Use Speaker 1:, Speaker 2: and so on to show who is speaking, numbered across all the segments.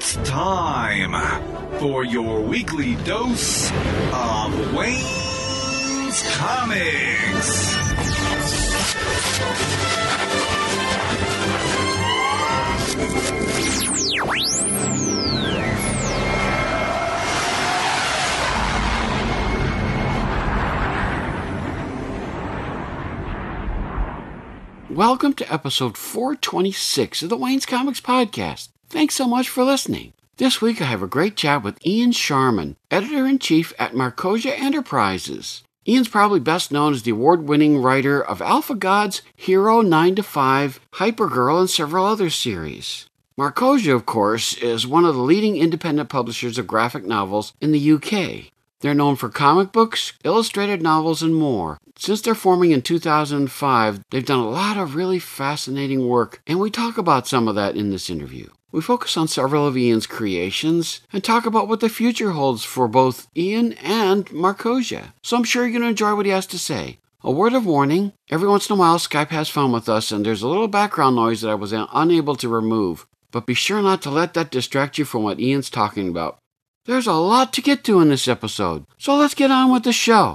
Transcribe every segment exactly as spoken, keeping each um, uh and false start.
Speaker 1: It's time for your weekly dose of Wayne's Comics.
Speaker 2: Welcome to episode four twenty-six of the Wayne's Comics Podcast. Thanks so much for listening. This week I have a great chat with Ian Sharman, Editor-in-Chief at Markosia Enterprises. Ian's probably best known as the award-winning writer of Alpha Gods, Hero nine to five, Hypergirl, and several other series. Markosia, of course, is one of the leading independent publishers of graphic novels in the U K. They're known for comic books, illustrated novels, and more. Since their forming in two thousand five, they've done a lot of really fascinating work, and we talk about some of that in this interview. We focus on several of Ian's creations and talk about what the future holds for both Ian and Markosia. So I'm sure you're going to enjoy what he has to say. A word of warning, every once in a while Skype has fun with us and there's a little background noise that I was unable to remove. But be sure not to let that distract you from what Ian's talking about. There's a lot to get to in this episode, so let's get on with the show.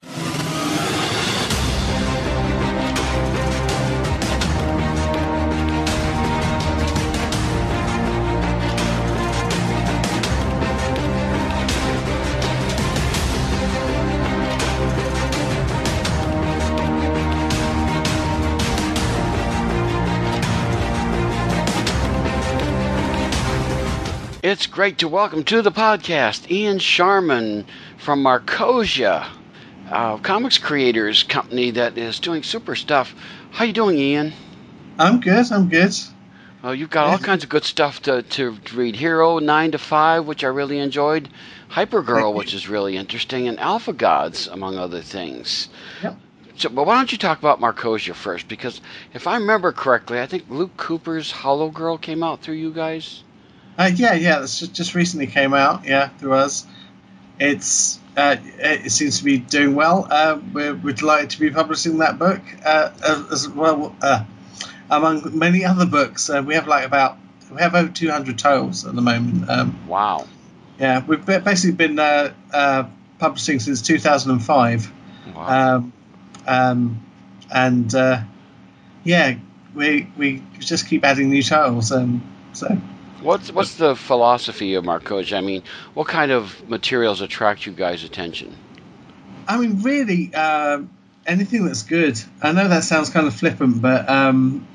Speaker 2: It's great to welcome to the podcast Ian Sharman from Markosia, a comics creators company that is doing super stuff. How you doing, Ian?
Speaker 3: I'm good, I'm good.
Speaker 2: Well, you've got all kinds of good stuff to, to read. Hero nine to five, which I really enjoyed. Hypergirl, which is really interesting. And Alpha Gods, among other things.
Speaker 3: Yep.
Speaker 2: So, but why don't you talk about Markosia first? Because if I remember correctly, I think Luke Cooper's Hollow Girl came out through you guys.
Speaker 3: Uh, yeah, yeah, that's just, just recently came out, yeah, through us. It's uh, it seems to be doing well. Uh, we're, we're delighted to be publishing that book uh, as well, uh, among many other books. Uh, we have like about we have over two hundred titles at the moment. Um,
Speaker 2: wow.
Speaker 3: Yeah, we've basically been uh, uh, publishing since two thousand five.
Speaker 2: Wow.
Speaker 3: Um, um, and uh, yeah, we we just keep adding new titles. Um, so.
Speaker 2: What's what's the philosophy of Markosia? I mean, what kind of materials attract you guys' attention?
Speaker 3: I mean, really, um, anything that's good. I know that sounds kind of flippant, but um,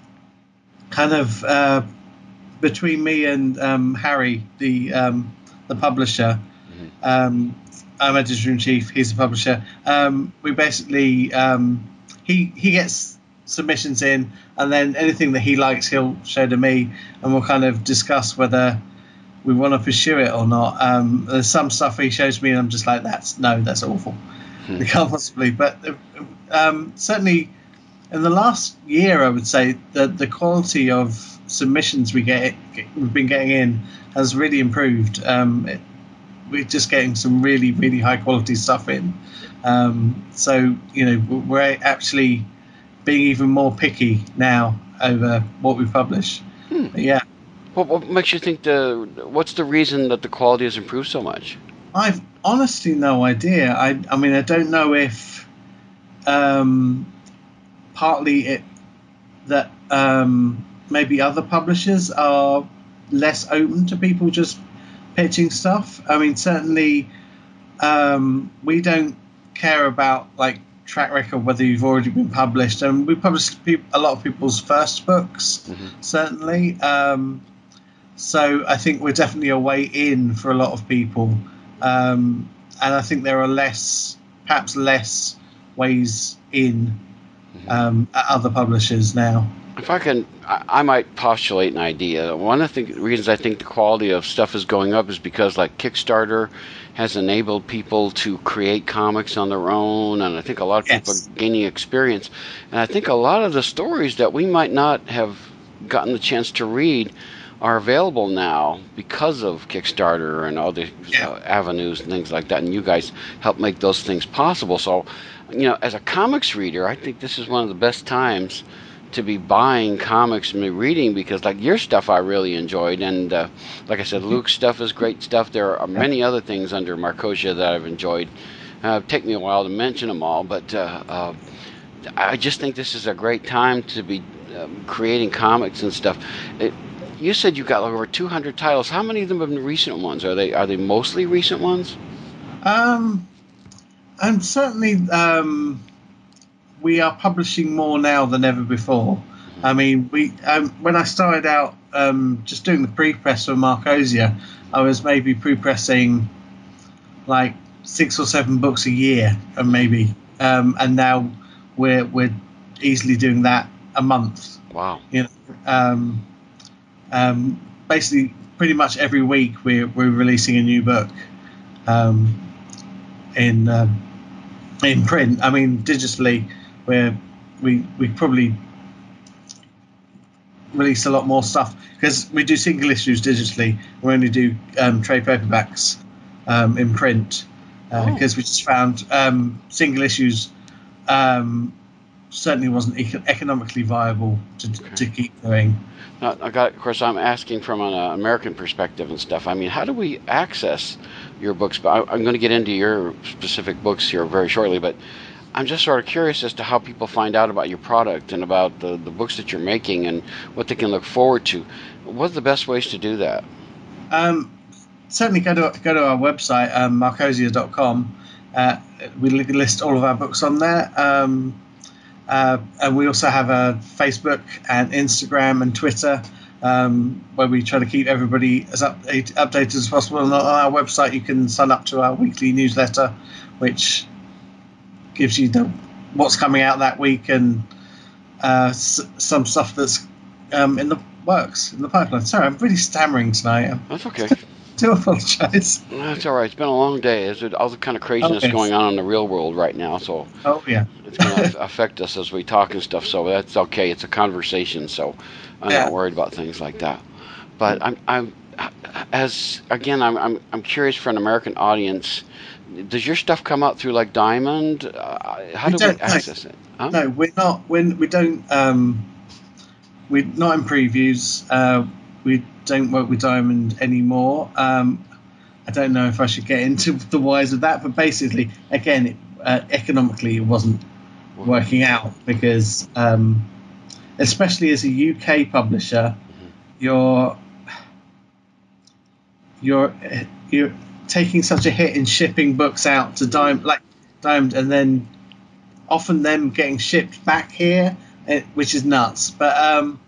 Speaker 3: kind of uh, between me and um, Harry, the um, the publisher, mm-hmm. um, I'm editor-in-chief, he's the publisher. Um, we basically um, he he gets submissions in, and then anything that he likes he'll show to me, and we'll kind of discuss whether we want to pursue it or not. Um, there's some stuff he shows me and I'm just like, that's no, that's awful. Hmm. We can't possibly. But um, certainly in the last year, I would say that the quality of submissions we get we've been getting in has really improved. Um, it, we're just getting some really really high quality stuff in. Um, so you know we're actually being even more picky now over what we publish. Hmm. Yeah.
Speaker 2: What, what makes you think the? What's the reason that the quality has improved so much?
Speaker 3: I've honestly no idea. I I mean I don't know if um, partly it that um, maybe other publishers are less open to people just pitching stuff. I mean certainly um, we don't care about like track record whether you've already been published, and we publish a lot of people's first books. Mm-hmm. Certainly um, so I think we're definitely a way in for a lot of people, um, and I think there are less perhaps less ways in um, at other publishers now.
Speaker 2: If I can, I, I might postulate an idea. One of the reasons I think the quality of stuff is going up is because, like, Kickstarter has enabled people to create comics on their own, and I think a lot of people yes. are gaining experience. And I think a lot of the stories that we might not have gotten the chance to read are available now because of Kickstarter and other yeah. uh, avenues and things like that. And you guys help make those things possible. So, you know, as a comics reader, I think this is one of the best times to be buying comics and be reading, because like your stuff I really enjoyed, and uh, like I said, Luke's stuff is great stuff. There are many other things under Marcosia that I've enjoyed. Uh, take me a while to mention them all, but uh, uh, I just think this is a great time to be um, creating comics and stuff. It, you said you got like over two hundred titles. How many of them have been recent ones? Are they are they mostly recent ones?
Speaker 3: Um, I'm certainly. Um, we are publishing more now than ever before. I mean, we um, when I started out um, just doing the pre-press for Marcosia, I was maybe pre-pressing like six or seven books a year, and maybe, um, and now we're we're easily doing that a month.
Speaker 2: Wow.
Speaker 3: You know, um, um, basically, pretty much every week we're we're releasing a new book. Um, in um, in print, I mean, digitally. Where we we probably release a lot more stuff because we do single issues digitally. We only do um, trade paperbacks um, in print because uh, oh. we just found um, single issues um, certainly wasn't econ- economically viable to okay. to keep doing.
Speaker 2: Now, I got, of course, I'm asking from an uh, American perspective and stuff. I mean, how do we access your books? But I, I'm going to get into your specific books here very shortly, but I'm just sort of curious as to how people find out about your product and about the, the books that you're making and what they can look forward to. What are the best ways to do that?
Speaker 3: Um, certainly go to go to our website, um, marcosia dot com. Uh, we list all of our books on there. Um, uh, and we also have a Facebook and Instagram and Twitter um, where we try to keep everybody as up, updated as possible. And on our website, you can sign up to our weekly newsletter, which gives you the what's coming out that week and uh, s- some stuff that's um, in the works, in the pipeline. Sorry, I'm really stammering tonight.
Speaker 2: That's okay.
Speaker 3: I do apologise.
Speaker 2: That's all right. It's been a long day. There's all the kind of craziness okay. going on in the real world right now, so
Speaker 3: oh yeah,
Speaker 2: it's going to affect us as we talk and stuff. So that's okay. It's a conversation, so I'm yeah. not worried about things like that. But I'm, I'm as again, I'm, I'm, I'm curious for an American audience. Does your stuff come out through like Diamond? Uh, how we do we access
Speaker 3: no,
Speaker 2: it? Huh?
Speaker 3: No, we're not. When we don't, um, we're not in previews. Uh, we don't work with Diamond anymore. Um, I don't know if I should get into the whys of that, but basically, again, it, uh, economically, it wasn't working out because, um, especially as a U K publisher, mm-hmm. you're you're you're taking such a hit in shipping books out to Diamond, like Diamond, and then often them getting shipped back here, which is nuts. But um,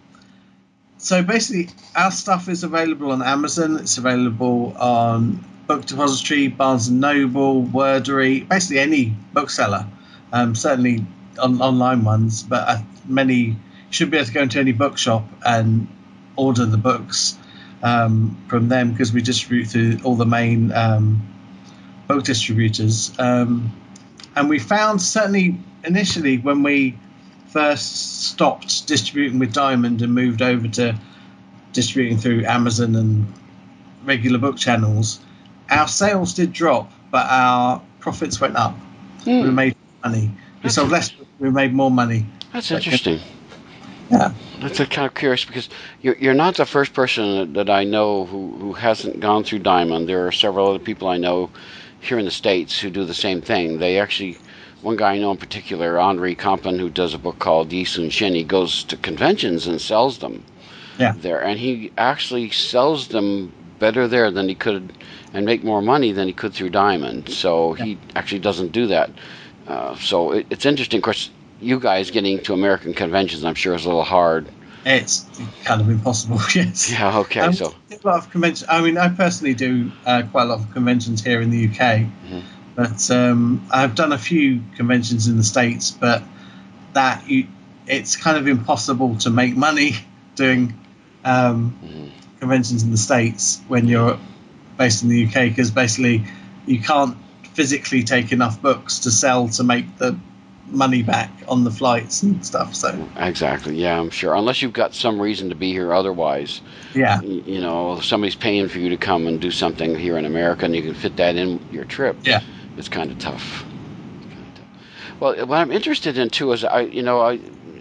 Speaker 3: so basically, our stuff is available on Amazon. It's available on Book Depository, Barnes and Noble, Wordery, basically any bookseller. Um, certainly on online ones, but uh, many you should be able to go into any bookshop and order the books um, from them because we distribute through all the main um, book distributors. Um, and we found certainly initially when we first stopped distributing with Diamond and moved over to distributing through Amazon and regular book channels, our sales did drop, but our profits went up. Mm. We made money. We That's sold less, we made more money.
Speaker 2: That's interesting.
Speaker 3: Yeah.
Speaker 2: That's a kind of curious because you're you're not the first person that I know who, who hasn't gone through Diamond. There are several other people I know here in the States who do the same thing. They actually, one guy I know in particular, Henri Campan, who does a book called Yi Sun Shin, he goes to conventions and sells them
Speaker 3: yeah.
Speaker 2: there. And he actually sells them better there than he could and make more money than he could through Diamond. So yeah. he actually doesn't do that. Uh, so it, it's interesting. Of course, you guys getting to American conventions, I'm sure, is a little hard.
Speaker 3: It's kind of impossible, yes.
Speaker 2: Yeah, okay.
Speaker 3: Um,
Speaker 2: so
Speaker 3: a lot of conventions. I mean, I personally do uh, quite a lot of conventions here in the U K, mm-hmm. but um, I've done a few conventions in the States. But that you, it's kind of impossible to make money doing um, mm-hmm. conventions in the States when you're based in the U K because basically you can't physically take enough books to sell to make the money back on the flights and stuff. So
Speaker 2: exactly, yeah, I'm sure. Unless you've got some reason to be here otherwise.
Speaker 3: Yeah.
Speaker 2: You, you know, if somebody's paying for you to come and do something here in America and you can fit that in your trip.
Speaker 3: Yeah.
Speaker 2: It's kind of tough. Well, what I'm interested in too is I, you know, I,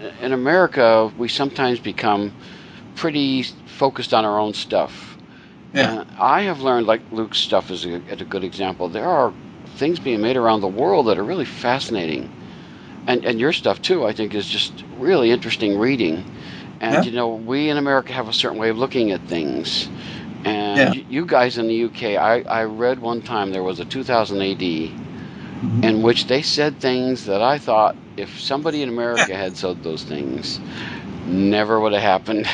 Speaker 2: in America, we sometimes become pretty focused on our own stuff.
Speaker 3: Yeah.
Speaker 2: And I have learned, like Luke's stuff is a, a good example, there are things being made around the world that are really fascinating. And and your stuff, too, I think, is just really interesting reading. And,
Speaker 3: Yeah.
Speaker 2: you know, we in America have a certain way of looking at things. And
Speaker 3: Yeah.
Speaker 2: you, you guys in the U K, I, I read one time there was a two thousand A D
Speaker 3: Mhm.
Speaker 2: in which they said things that I thought if somebody in America had said those things, never would have happened.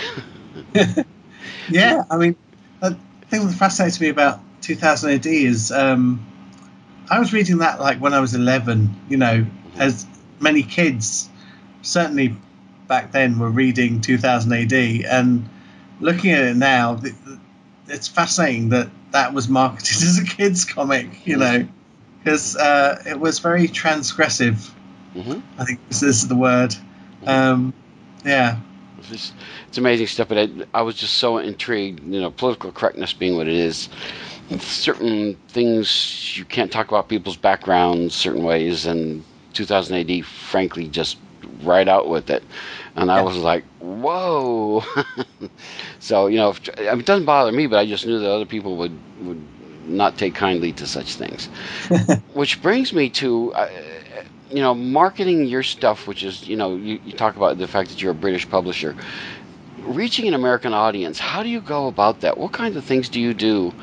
Speaker 3: Yeah, I mean, the thing that fascinates me about two thousand A D is um, I was reading that like when I was eleven, you know, as many kids, certainly back then, were reading two thousand A D, and looking at it now, th- th- it's fascinating that that was marketed as a kids' comic, you know, because uh, it was very transgressive.
Speaker 2: hmm
Speaker 3: I think this is the word. Um, yeah.
Speaker 2: It's, just- it's amazing stuff, but I, I was just so intrigued, you know, political correctness being what it is. Certain things you can't talk about people's backgrounds certain ways, and two thousand A D, frankly, just right out with it. And I
Speaker 3: Yeah.
Speaker 2: was like, whoa. So, you know, if, I mean, it doesn't bother me, but I just knew that other people would, would not take kindly to such things. Which brings me to, uh, you know, marketing your stuff, which is, you know, you, you talk about the fact that you're a British publisher. Reaching an American audience, how do you go about that? What kinds of things do you do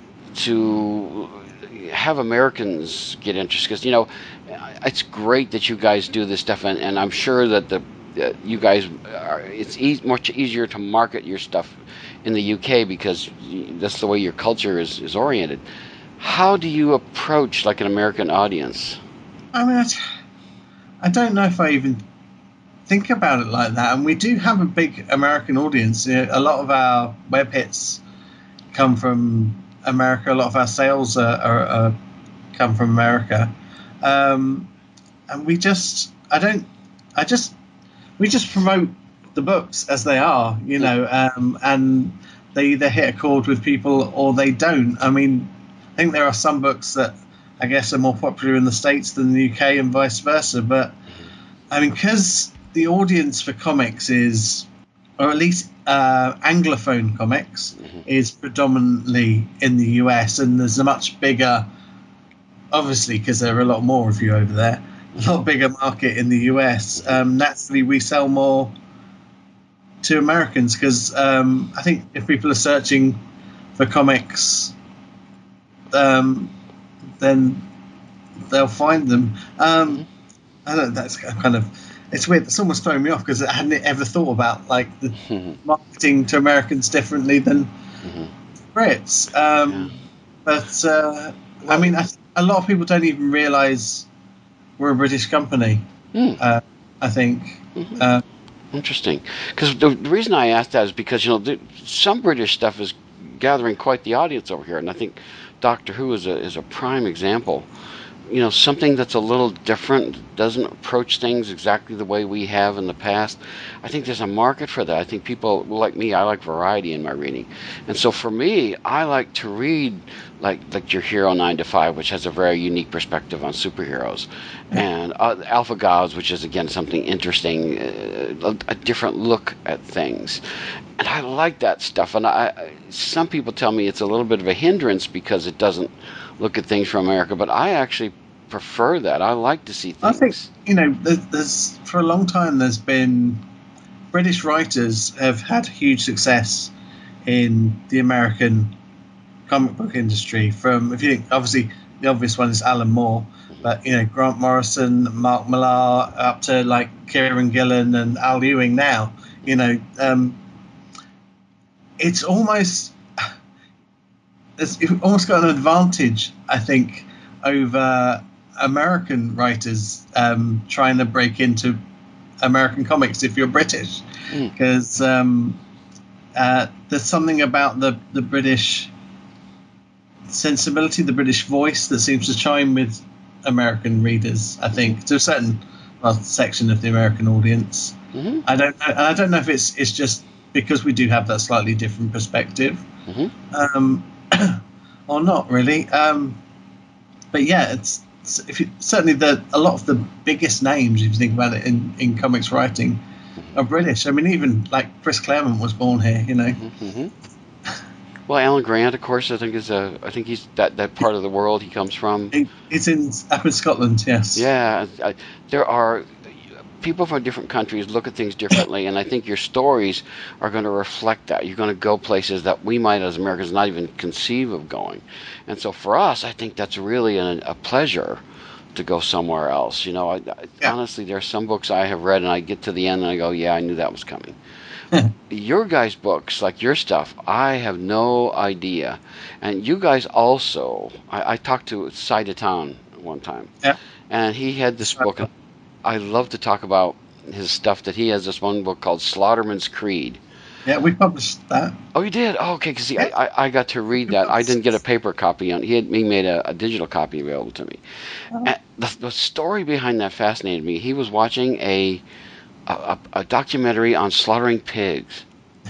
Speaker 2: to have Americans get interested? Because, you know, it's great that you guys do this stuff, and, and I'm sure that the uh, you guys are, it's e- much easier to market your stuff in the U K because that's the way your culture is, is oriented. How do you approach like an American audience?
Speaker 3: I mean, I, t- I don't know if I even think about it like that. And we do have a big American audience. You know, a lot of our web hits come from America. A lot of our sales are, are, are come from America. Um, and we just, I don't, I just, we just promote the books as they are, you know, um, and they either hit a chord with people or they don't. I mean, I think there are some books that I guess are more popular in the States than the U K and vice versa. But I mean, because the audience for comics is, or at least uh, Anglophone comics,
Speaker 2: Mhm.
Speaker 3: is predominantly in the U S, and there's a much bigger, obviously, because there are a lot more of you over there, a lot bigger market in the U S. Um, naturally, we sell more to Americans because um, I think if people are searching for comics, um, then they'll find them. Um, I don't. That's kind of. It's weird. It's almost throwing me off because I hadn't ever thought about like the
Speaker 2: Mhm.
Speaker 3: marketing to Americans differently than
Speaker 2: Mhm.
Speaker 3: Brits. Um, But uh, I mean, I, a lot of people don't even realise we're a British company.
Speaker 2: Hmm.
Speaker 3: Uh, I think.
Speaker 2: Mhm.
Speaker 3: Uh,
Speaker 2: Interesting. Because the, the reason I asked that is because, you know, the, some British stuff is gathering quite the audience over here, and I think Doctor Who is a is a prime example. You know, something that's a little different, doesn't approach things exactly the way we have in the past. I think there's a market for that. I think people like me, I like variety in my reading. And so for me, I like to read like like your Hero nine to five, which has a very unique perspective on superheroes. And uh, Alpha Gods, which is, again, something interesting, uh, a, a different look at things. And I like that stuff. And I, I, some people tell me it's a little bit of a hindrance because it doesn't look at things from America, but I actually prefer that. I like to see
Speaker 3: I
Speaker 2: things.
Speaker 3: think you know, there's, there's for a long time there's been British writers have had huge success in the American comic book industry. From if you think, obviously the obvious one is Alan Moore, but you know Grant Morrison, Mark Millar, up to like Kieran Gillen and Al Ewing now. You know, um, it's almost it's you've almost got an advantage, I think, over American writers um, trying to break into American comics if you're British,
Speaker 2: Mm.
Speaker 3: because um, uh, there's something about the, the British sensibility, the British voice that seems to chime with American readers, I think, to a certain well, section of the American audience.
Speaker 2: Mm-hmm.
Speaker 3: I don't know, and I don't know if it's it's just because we do have that slightly different perspective,
Speaker 2: Mm-hmm.
Speaker 3: um, or not really. Um, but yeah, it's, it's if you, certainly the a lot of the biggest names, if you think about it, in, in comics writing are British. I mean, even like Chris Claremont was born here, you know.
Speaker 2: Mm-hmm, mm-hmm. Well, Alan Grant, of course, I think is a. I think he's that, that part of the world he comes from.
Speaker 3: It's in up in Scotland, yes.
Speaker 2: Yeah, I, there are people from different countries look at things differently, and I think your stories are going to reflect that. You're going to go places that we might, as Americans, not even conceive of going. And so for us, I think that's really a, a pleasure to go somewhere else. You know, I, I, yeah. honestly, there are some books I have read, and I get to the end, and I go, yeah, I knew that was coming. Your guys' books, like your stuff, I have no idea. And you guys also, I, I talked to Side of Town one time,
Speaker 3: yeah.
Speaker 2: and he had this book. And I love to talk about his stuff. That he has this one book called Slaughterman's Creed.
Speaker 3: Yeah, we published that.
Speaker 2: Oh, you did? Oh, okay. Because yeah. I, I got to read that. I didn't get a paper copy on. He had he made a, a digital copy available to me. Oh. And the, the story behind that fascinated me. He was watching a a, a documentary on slaughtering pigs,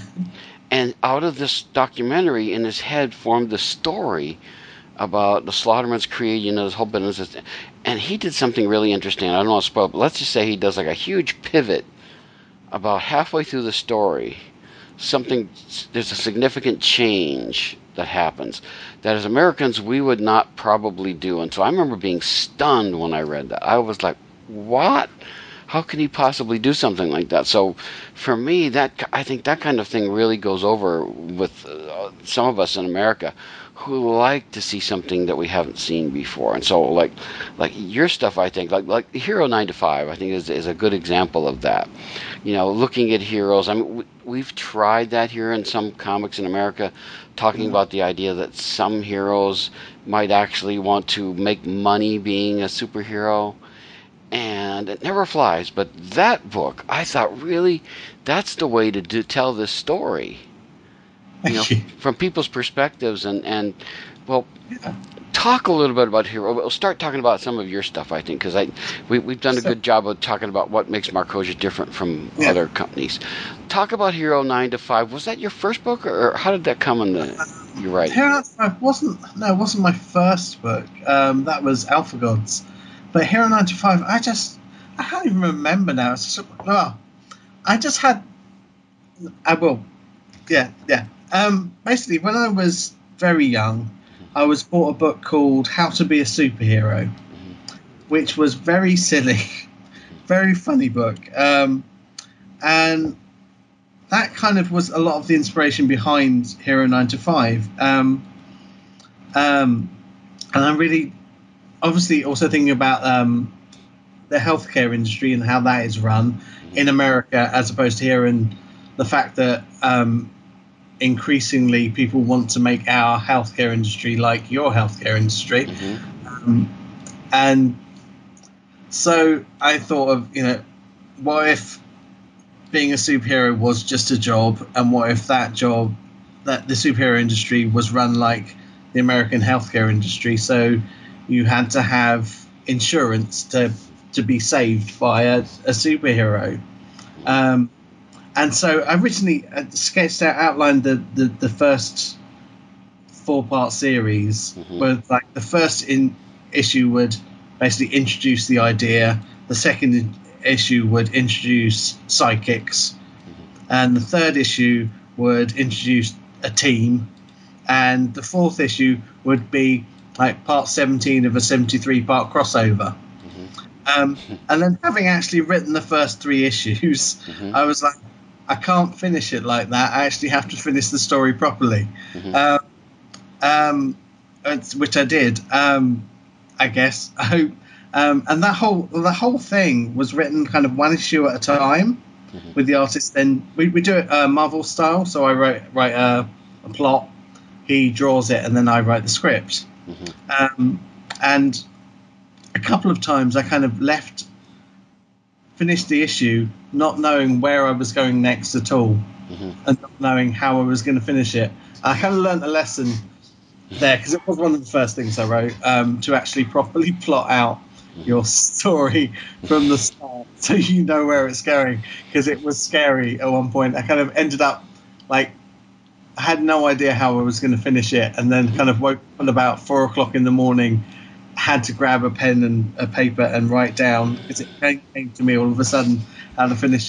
Speaker 2: and out of this documentary, in his head formed the story about the Slaughterman's Creed, you know, this whole business. And he did something really interesting. I don't want to spoil, but let's just say he does like a huge pivot about halfway through the story. Something, there's a significant change that happens that as Americans we would not probably do. And so I remember being stunned when I read that. I was like, what? How can he possibly do something like that? So for me, that I think that kind of thing really goes over with uh, some of us in America who like to see something that we haven't seen before. And so like like your stuff, I think, like like Hero nine to five, I think is is a good example of that. You know, looking at heroes. I mean, we, we've tried that here in some comics in America, talking mm-hmm. about the idea that some heroes might actually want to make money being a superhero. And it never flies. But that book, I thought, really, that's the way to do, tell this story. You know, from people's perspectives, and, and well, yeah. talk a little bit about Hero. We'll start talking about some of your stuff, I think, because I we, we've done a so, good job of talking about what makes Markosia different from yeah. other companies. Talk about Hero nine to five. Was that your first book, or how did that come in the your writing?
Speaker 3: Hero nine to five wasn't, no, it wasn't my first book. Um, that was Alpha Gods. But Hero nine to five, I just, I can't even remember now. It's just, well, I just had, I will, yeah, yeah. Um, basically, when I was very young, I was bought a book called How to Be a Superhero, which was very silly, very funny book. Um, and that kind of was a lot of the inspiration behind Hero nine to five. Um, um, and I'm really, obviously, also thinking about um, the healthcare industry and how that is run in America, as opposed to here, and the fact that um, increasingly people want to make our healthcare industry like your healthcare industry. Mm-hmm. Um, and so I thought of, you know, what if being a superhero was just a job, and what if that job, that the superhero industry was run like the American healthcare industry? So you had to have insurance to to be saved by a, a superhero. Um, and so I originally sketched out, outlined the, the, the first four-part series, mm-hmm. where like the first in issue would basically introduce the idea, the second issue would introduce psychics, mm-hmm. and the third issue would introduce a team, and the fourth issue would be like part seventeen of a seventy-three part crossover. Mm-hmm. Um, and then having actually written the first three issues, mm-hmm. I was like, I can't finish it like that. I actually have to finish the story properly. Mm-hmm. Um, um, which I did, um, I guess. I hope. Um, and that whole the whole thing was written kind of one issue at a time, mm-hmm. with the artist. Then we, we do it uh, Marvel style. So I write write a, a plot, he draws it, and then I write the script. Mm-hmm. Um, and a couple of times I kind of left, finished the issue, not knowing where I was going next at all, mm-hmm. and not knowing how I was going to finish it. I kind of learned a lesson there, because it was one of the first things I wrote, um, to actually properly plot out mm-hmm. your story from the start, so you know where it's going, because it was scary at one point. I kind of ended up like, I had no idea how I was going to finish it, and then kind of woke up at about four o'clock in the morning, had to grab a pen and a paper and write down, because it came, came to me all of a sudden how to finish it.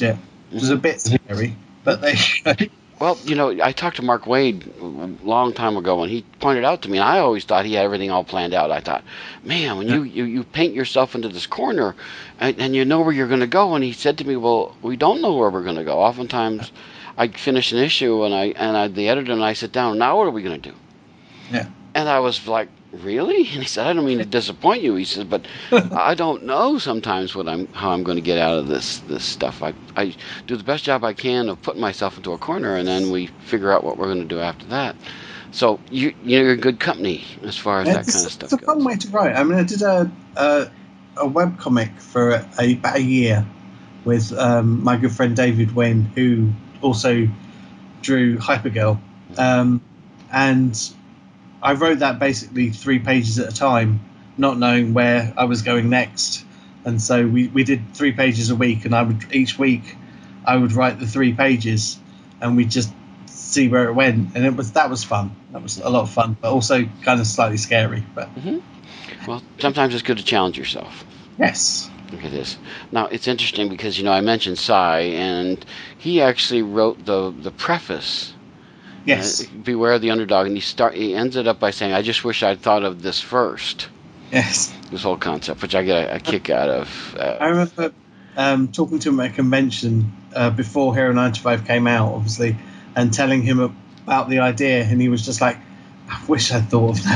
Speaker 3: It was a bit scary, but there you go.
Speaker 2: Well, you know, I talked to Mark Wade a long time ago, and he pointed out to me, and I always thought he had everything all planned out. I thought, man, when you, you, you paint yourself into this corner, and, and you know where you're going to go, and he said to me, well, we don't know where we're going to go. Oftentimes, I finish an issue, and I and I, the editor and I sit down, now what are we going to do?
Speaker 3: Yeah.
Speaker 2: And I was like, really? And he said, I don't mean to disappoint you. He said, but I don't know sometimes what I'm, how I'm going to get out of this this stuff. I, I do the best job I can of putting myself into a corner, and then we figure out what we're going to do after that. So you, you're in good company as far as
Speaker 3: Yeah,
Speaker 2: that
Speaker 3: it's,
Speaker 2: kind of stuff
Speaker 3: it's a
Speaker 2: goes.
Speaker 3: fun way to write. I mean, I did a a, a web comic for a, a, about a year with um, my good friend David Wynn, who also drew Hypergirl, um, and I wrote that basically three pages at a time, not knowing where I was going next. And so we, we did three pages a week, and I would each week I would write the three pages, and we'd just see where it went. And it was that was fun. That was a lot of fun, but also kind of slightly scary. But
Speaker 2: Mm-hmm. Well, sometimes it's good to challenge yourself.
Speaker 3: yes,
Speaker 2: It is. Now, it's interesting because, you know, I mentioned Cy, and he actually wrote the the preface.
Speaker 3: yes,
Speaker 2: Uh, Beware the Underdog, and he start he ends it up by saying, I just wish I'd thought of this first.
Speaker 3: yes.
Speaker 2: This whole concept, which I get a, a kick out of.
Speaker 3: I
Speaker 2: Uh,
Speaker 3: remember um, talking to him at a convention uh, before Hero ninety-five came out, obviously, and telling him about the idea, and he was just like, I wish I'd thought of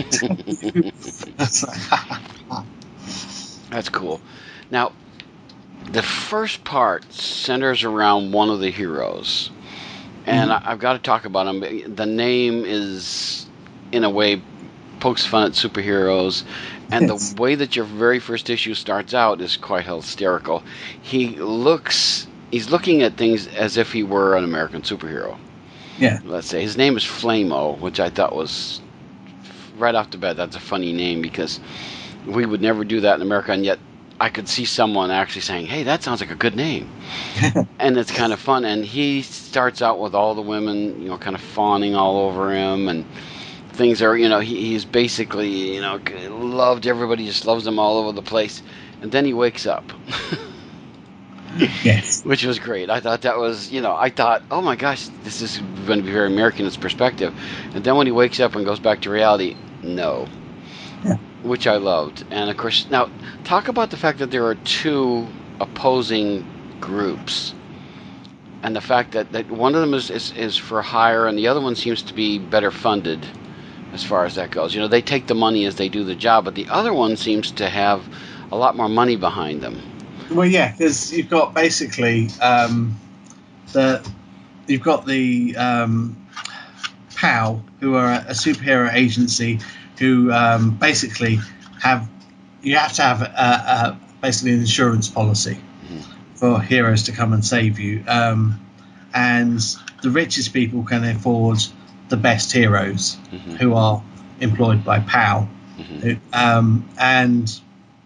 Speaker 3: that. That's like,
Speaker 2: that's cool. Now, the first part centers around one of the heroes. And
Speaker 3: Mhm.
Speaker 2: I, I've got to talk about him. The name is, in a way, pokes fun at superheroes. And
Speaker 3: Yes.
Speaker 2: the way that your very first issue starts out is quite hysterical. He looks, he's looking at things as if he were an American superhero.
Speaker 3: yeah,
Speaker 2: Let's say his name is Flamo, which I thought was, right off the bat, that's a funny name because we would never do that in America, and yet I could see someone actually saying, hey, that sounds like a good name. And it's kind of fun. And he starts out with all the women, you know, kind of fawning all over him, and things are, you know, he, he's basically, you know, loved everybody, just loves them all over the place. And then he wakes up,
Speaker 3: yes,
Speaker 2: which was great. I thought that was, you know, I thought, oh my gosh, this is going to be very American in its perspective. And then when he wakes up and goes back to reality, no.
Speaker 3: Yeah.
Speaker 2: Which I loved. And of course, now talk about the fact that there are two opposing groups, and the fact that, that one of them is, is, is for hire, and the other one seems to be better funded as far as that goes. You know, they take the money as they do the job, but the other one seems to have a lot more money behind them.
Speaker 3: well, yeah, because you've got basically um, the you've got the um, P O W, who are a superhero agency, who um, basically have you have to have a, a, basically an insurance policy for heroes to come and save you, um, and the richest people can afford the best heroes
Speaker 2: Mhm.
Speaker 3: who are employed by P O W,
Speaker 2: Mhm.
Speaker 3: who, um, and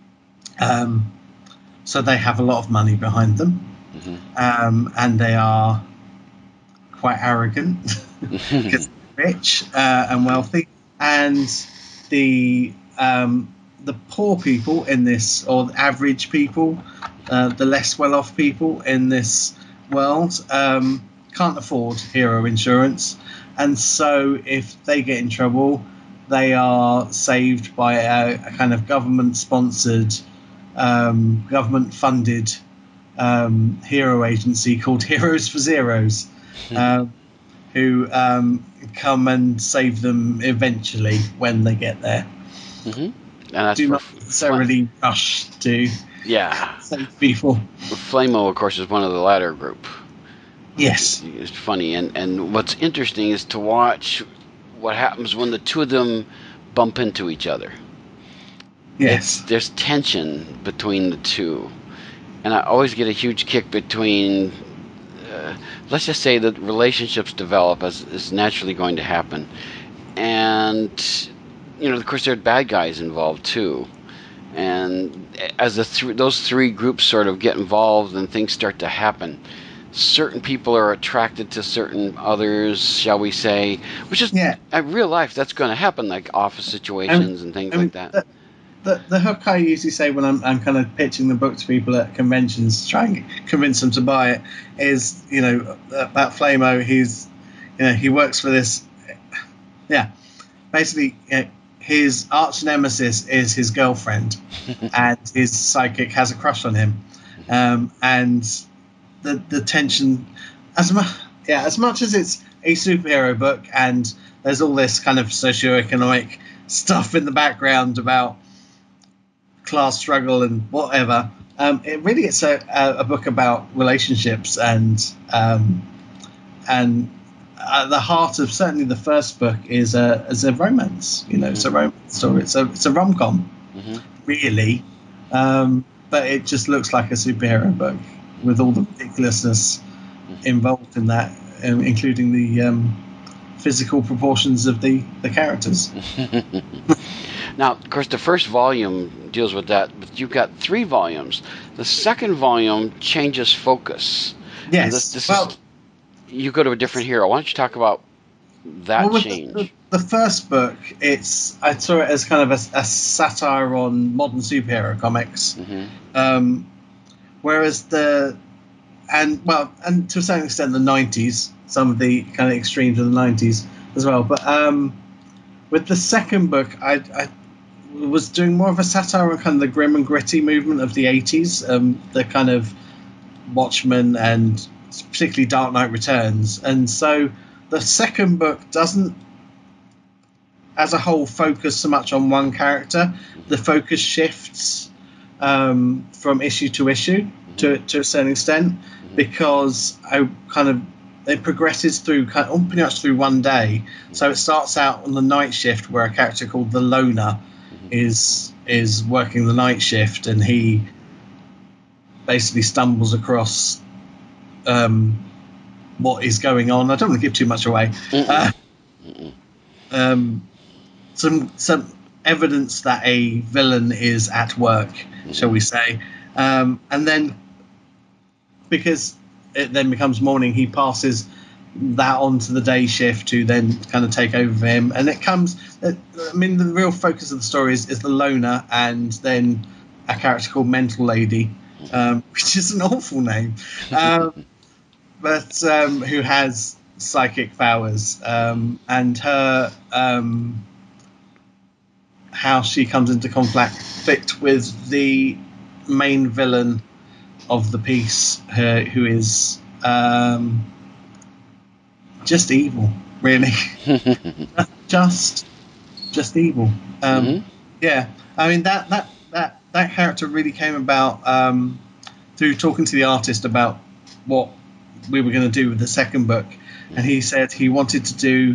Speaker 3: um, so they have a lot of money behind them,
Speaker 2: Mhm.
Speaker 3: um, and they are quite arrogant because they're rich uh, and wealthy, and the um, the poor people in this, or the average people, uh, the less well-off people in this world, um, can't afford hero insurance, and so if they get in trouble, they are saved by a, a kind of government-sponsored, um, government-funded um, hero agency called Heroes for Zeros, um, who um, come and save them eventually when they get there.
Speaker 2: Mhm. And that's
Speaker 3: Do
Speaker 2: for
Speaker 3: not necessarily rush to
Speaker 2: yeah.
Speaker 3: save people.
Speaker 2: Flamo, of course, is one of the latter group.
Speaker 3: Yes.
Speaker 2: It's funny, and and what's interesting is to watch what happens when the two of them bump into each other.
Speaker 3: Yes.
Speaker 2: There's tension between the two, and I always get a huge kick between. Uh, let's just say that relationships develop as is naturally going to happen, and you know, of course, there are bad guys involved too. And as the th- those three groups sort of get involved and things start to happen, certain people are attracted to certain others, shall we say, which is
Speaker 3: Yeah.
Speaker 2: in real life that's going to happen, like office situations and things
Speaker 3: I mean,
Speaker 2: like that.
Speaker 3: that- the the hook I usually say when I'm I'm kind of pitching the book to people at conventions, trying to convince them to buy it, is, you know, about Flamo. He's, you know, he works for this. Yeah, basically, you know, his arch nemesis is his girlfriend, and his psychic has a crush on him, um, and the the tension, as much yeah, as much as it's a superhero book, and there's all this kind of socioeconomic stuff in the background about class struggle and whatever. Um, it really it's a, a book about relationships, and um, and at the heart of certainly the first book is a is a romance. You know, mm-hmm. It's a romance story. It's a it's a rom com, mm-hmm. really, um, but it just looks like a superhero book with all the ridiculousness mm-hmm. involved in that, um, including the um, physical proportions of the the characters.
Speaker 2: Now, of course, the first volume deals with that, but you've got three volumes. The second volume changes focus.
Speaker 3: Yes.
Speaker 2: This, this
Speaker 3: well,
Speaker 2: is, you go to a different hero. Why don't you talk about that
Speaker 3: well,
Speaker 2: change?
Speaker 3: The, the, the first book, it's I saw it as kind of a, a satire on modern superhero comics. Mm-hmm. Um, whereas the and well, and to a certain extent, the nineties, some of the kind of extremes of the nineties as well. But um, with the second book, I. I was doing more of a satire on kind of the grim and gritty movement of the eighties, um, the kind of Watchmen and particularly Dark Knight Returns. And so the second book doesn't, as a whole, focus so much on one character. The focus shifts um, from issue to issue to, to a certain extent, because I kind of it progresses through kind of, pretty much through one day. So it starts out on the night shift, where a character called the Loner is is working the night shift, and he basically stumbles across um, what is going on. I don't want to give too much away. Uh, um, some some evidence that a villain is at work, shall we say? Um, and then, because it then becomes morning, he passes that on to the day shift, to then kind of take over for him. And it comes, I mean, the real focus of the story is, is the Loner, and then a character called Mental Lady, um, which is an awful name, um, but um, who has psychic powers, um, and her um, how she comes into conflict with the main villain of the piece, her, who is um, just evil, really. just, just evil. Um, mm-hmm. Yeah, I mean that that that that character really came about um, through talking to the artist about what we were going to do with the second book, and he said he wanted to do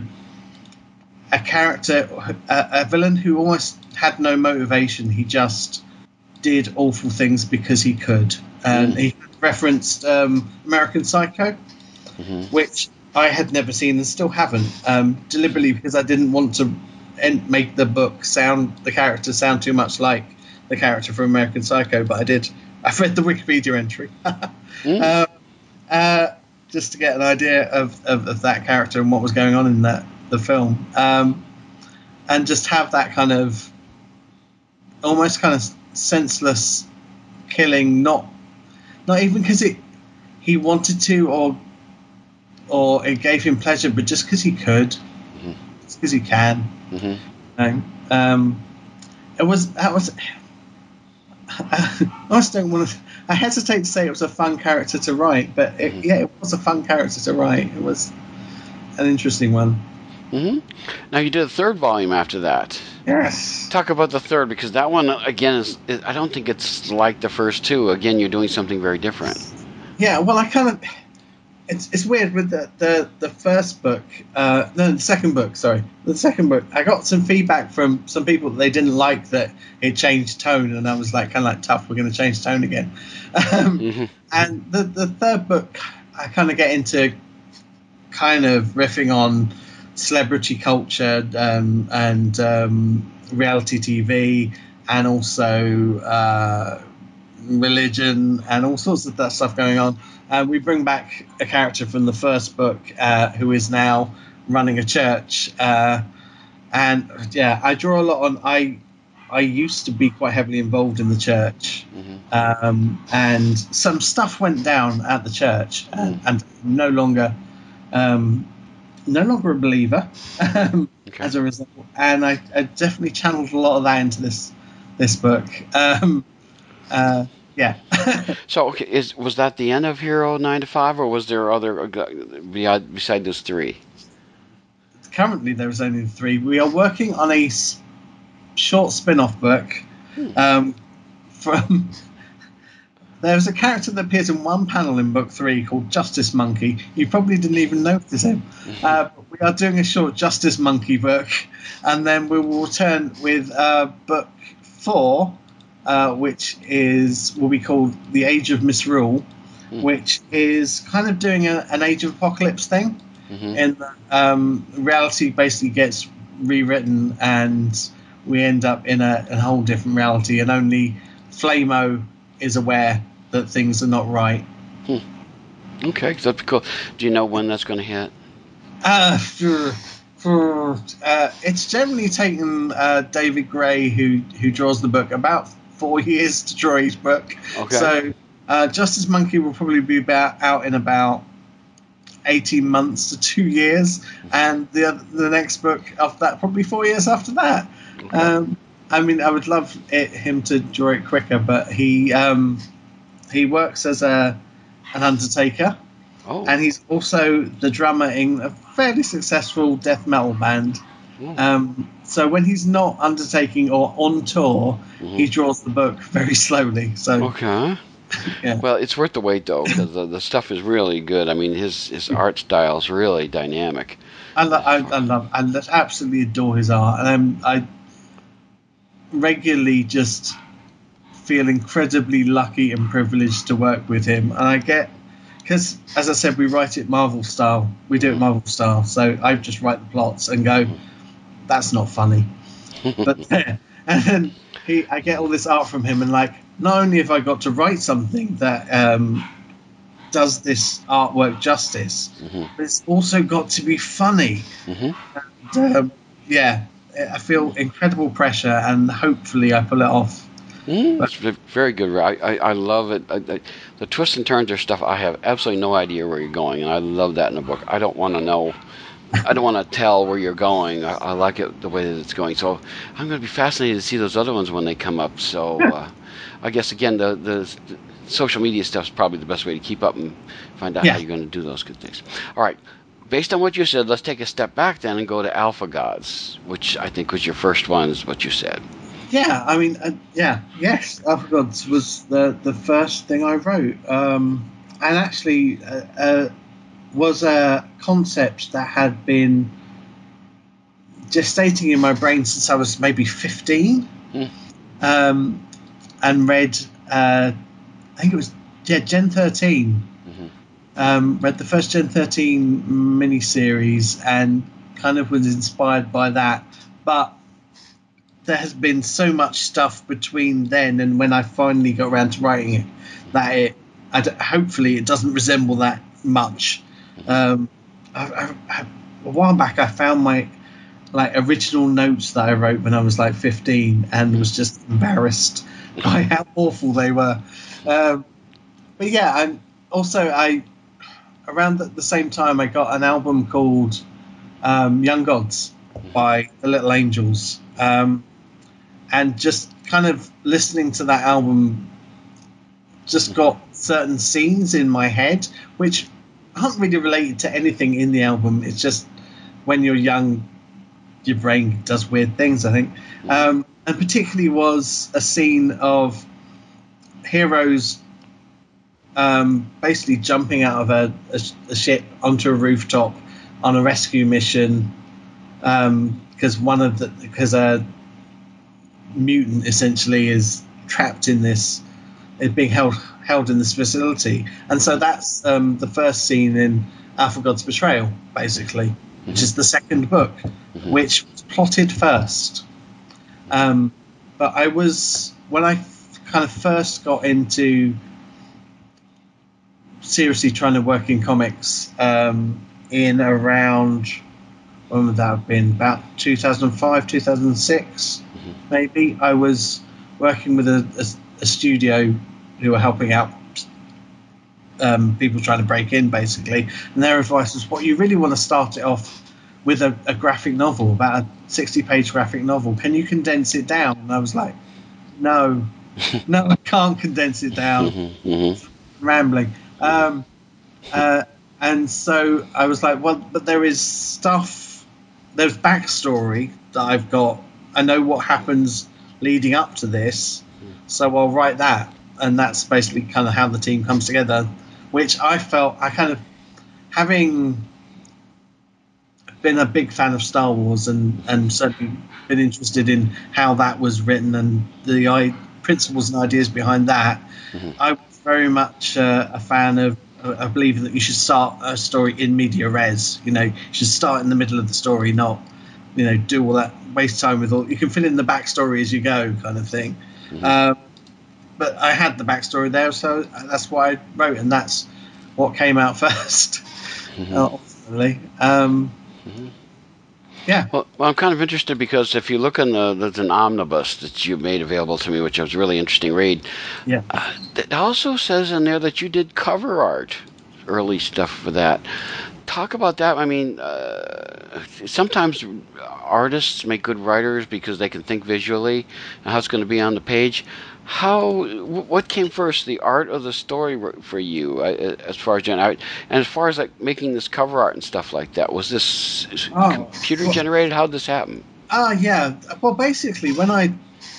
Speaker 3: a character, a, a villain who almost had no motivation. He just did awful things because he could, and mm. he referenced um, American Psycho, mm-hmm. which I had never seen and still haven't, um, deliberately because I didn't want to en- make the book sound, the character sound too much like the character from American Psycho, but I did. I've read the Wikipedia entry, mm. uh, uh, just to get an idea of, of, of that character and what was going on in that the film, um, and just have that kind of almost kind of senseless killing, not not even because it he wanted to, or or it gave him pleasure, but just because he could, mm-hmm. just because he can. Mm-hmm. You know? um, it was that was. I almost don't want to. I hesitate to say it was a fun character to write, but it, mm-hmm. yeah, it was a fun character to write. It was an interesting one.
Speaker 2: Mm-hmm. Now you did a third volume after that.
Speaker 3: Yes.
Speaker 2: Talk about the third, because that one again is. I don't think it's like the first two. Again, you're doing something very different.
Speaker 3: Yeah. Well, I kind of. It's it's weird with the the, the first book. Uh, no, the second book. Sorry, the second book. I got some feedback from some people that they didn't like that it changed tone, and I was like, kind of like, tough. We're going to change tone again. Um, mm-hmm. And the the third book, I kind of get into kind of riffing on celebrity culture um, and um, reality T V, and also uh, religion and all sorts of that stuff going on. Uh, we bring back a character from the first book uh, who is now running a church, uh, and yeah, I draw a lot on. I I used to be quite heavily involved in the church, mm-hmm. um, and some stuff went down at the church, mm-hmm. and, and no longer, um, no longer a believer um, okay. as a result. And I, I definitely channeled a lot of that into this this book. Um, uh, yeah.
Speaker 2: So, okay, is was that the end of Hero nine to five, or was there other beyond beside those three?
Speaker 3: Currently, there is only three. We are working on a short spin-off book um, from there's a character that appears in one panel in book three called Justice Monkey. You probably didn't even notice him. Uh, but we are doing a short Justice Monkey book, and then we will return with uh, book four, uh, which is will be called The Age of Misrule, mm. which is kind of doing a, an Age of Apocalypse thing. Mm-hmm. And um, reality basically gets rewritten, and we end up in a, a whole different reality, and only Flamo is aware that things are not right.
Speaker 2: Hmm. Okay, that'd be cool. Do you know when that's going to hit?
Speaker 3: Uh, for, for, uh, it's generally taken uh, David Gray, who who draws the book, about four years to draw each book. Okay. So uh, Justice Monkey will probably be about out in about eighteen months to two years, and the other, the next book after that probably four years after that. Okay. Um, I mean, I would love it, him to draw it quicker, but he um, he works as a an undertaker, oh. and he's also the drummer in a fairly successful death metal band. Mm. Um, so when he's not undertaking or on tour, mm-hmm. he draws the book very slowly. So
Speaker 2: okay. Yeah. Well, it's worth the wait, though, because the, the stuff is really good. I mean, his, his art style is really dynamic.
Speaker 3: I, lo- I, I love, I absolutely adore his art, and I'm, I regularly just feel incredibly lucky and privileged to work with him. And I get, because as I said, we write it Marvel style. We do it Marvel style, so I just write the plots and go, that's not funny. But and then he, I get all this art from him, and like, not only have I got to write something that um, does this artwork justice, mm-hmm. but it's also got to be funny. Mm-hmm. And, um, yeah, I feel incredible pressure, and hopefully I pull it off.
Speaker 2: Mm, that's very good. I, I, I love it. I, I, the twists and turns are stuff I have absolutely no idea where you're going, and I love that in a book. I don't want to know. I don't want to tell where you're going. I, I like it the way that it's going. So I'm going to be fascinated to see those other ones when they come up. So uh, I guess, again, the, the, the social media stuff is probably the best way to keep up and find out yeah. how you're going to do those good things. All right. Based on what you said, let's take a step back then and go to Alpha Gods, which I think was your first one, is what you said.
Speaker 3: Yeah, I mean, uh, yeah, yes, Alpha Gods was the, the first thing I wrote. Um, and actually... Uh, uh, was a concept that had been gestating in my brain since I was maybe fifteen, mm. um, and read, uh, I think it was yeah, Gen thirteen. Mm-hmm. Um, read the first Gen thirteen miniseries and kind of was inspired by that. But there has been so much stuff between then and when I finally got around to writing it that it, I d- hopefully it doesn't resemble that much. Um, I, I, I, a while back, I found my like original notes that I wrote when I was like fifteen, and was just embarrassed by how awful they were. Um, but yeah, and also I around the, the same time I got an album called um, Young Gods by the Little Angels, um, and just kind of listening to that album, just got certain scenes in my head which aren't really related to anything in the album. It's just when you're young, your brain does weird things, I think. Um, and particularly was a scene of heroes um, basically jumping out of a, a, a ship onto a rooftop on a rescue mission because um, one of the because a mutant essentially is trapped in this, is being held held in this facility, and so that's um, the first scene in Alpha God's Betrayal, basically, mm-hmm. which is the second book, mm-hmm. which was plotted first. Um, but I was when I f- kind of first got into seriously trying to work in comics um, in around when would that have been? About two thousand five, two thousand six, mm-hmm. maybe. I was working with a, a, a studio who were helping out um, people trying to break in, basically. And their advice was, what you really want to start it off with a, a graphic novel, about a sixty-page graphic novel. Can you condense it down? And I was like, no, no, I can't condense it down.
Speaker 2: Mm-hmm. Mm-hmm.
Speaker 3: Rambling. Um, uh, and so I was like, well, but there is stuff, there's backstory that I've got. I know what happens leading up to this, so I'll write that. And that's basically kind of how the team comes together, which I felt, I kind of, having been a big fan of Star Wars and, and certainly been interested in how that was written and the I, principles and ideas behind that, mm-hmm. I was very much uh, a fan of, I believe that you should start a story in media res. You know, you should start in the middle of the story, not, you know, do all that, waste time with all, you can fill in the backstory as you go kind of thing. Mm-hmm. Um, but I had the backstory there, so that's why I wrote, and that's what came out first, mm-hmm. uh, ultimately. Um, mm-hmm. Yeah.
Speaker 2: Well, well, I'm kind of interested because if you look in the, there's an omnibus that you made available to me, which was a really interesting read.
Speaker 3: Yeah.
Speaker 2: Uh, it also says in there that you did cover art, early stuff for that. Talk about that. I mean, uh, sometimes artists make good writers because they can think visually and how it's going to be on the page. How, what came first, the art or the story for you, uh, as far as doing art, and as far as like making this cover art and stuff like that? Was this oh, computer generated? How did this happen?
Speaker 3: Ah, uh, yeah. Well, basically, when I,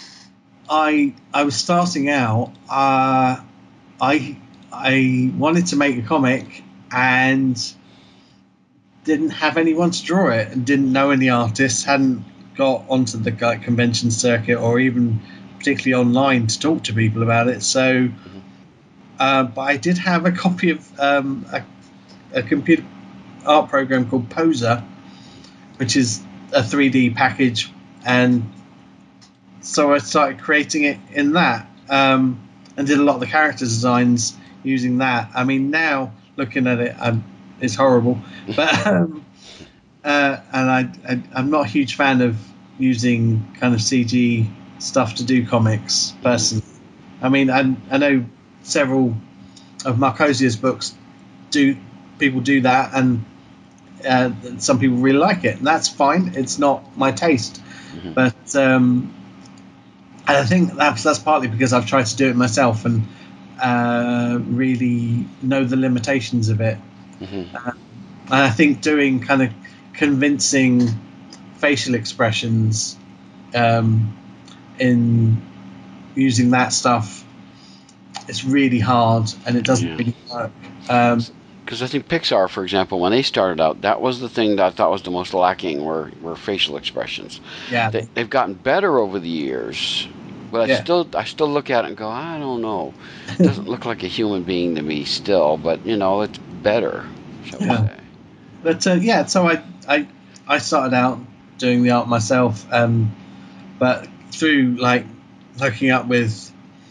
Speaker 3: I, I was starting out, uh, I, I wanted to make a comic and didn't have anyone to draw it, and didn't know any artists, hadn't got onto the like, convention circuit or even particularly online to talk to people about it. So, mm-hmm. uh, but I did have a copy of um, a, a computer art program called Poser, which is a three D package, and so I started creating it in that, um, and did a lot of the character designs using that. I mean, now looking at it, I'm, it's horrible, but um, uh, and I, I I'm not a huge fan of using kind of C G stuff to do comics personally. I mean, I, I know several of Marcosia's books do people do that, and uh, some people really like it, and that's fine. It's not my taste, mm-hmm. but um, and I think that's that's partly because I've tried to do it myself and uh, really know the limitations of it. Mm-hmm. Uh, and I think doing kind of convincing facial expressions um, in using that stuff, it's really hard, and it doesn't yeah. really work.
Speaker 2: Because um, I think Pixar, for example, when they started out, that was the thing that I thought was the most lacking were, were facial expressions.
Speaker 3: Yeah,
Speaker 2: they, they've gotten better over the years, but I yeah. still I still look at it and go, I don't know. It doesn't look like a human being to me still, but you know, it's better, shall
Speaker 3: yeah.
Speaker 2: we say.
Speaker 3: But uh, yeah, so I, I I started out doing the art myself, um, but through like hooking up with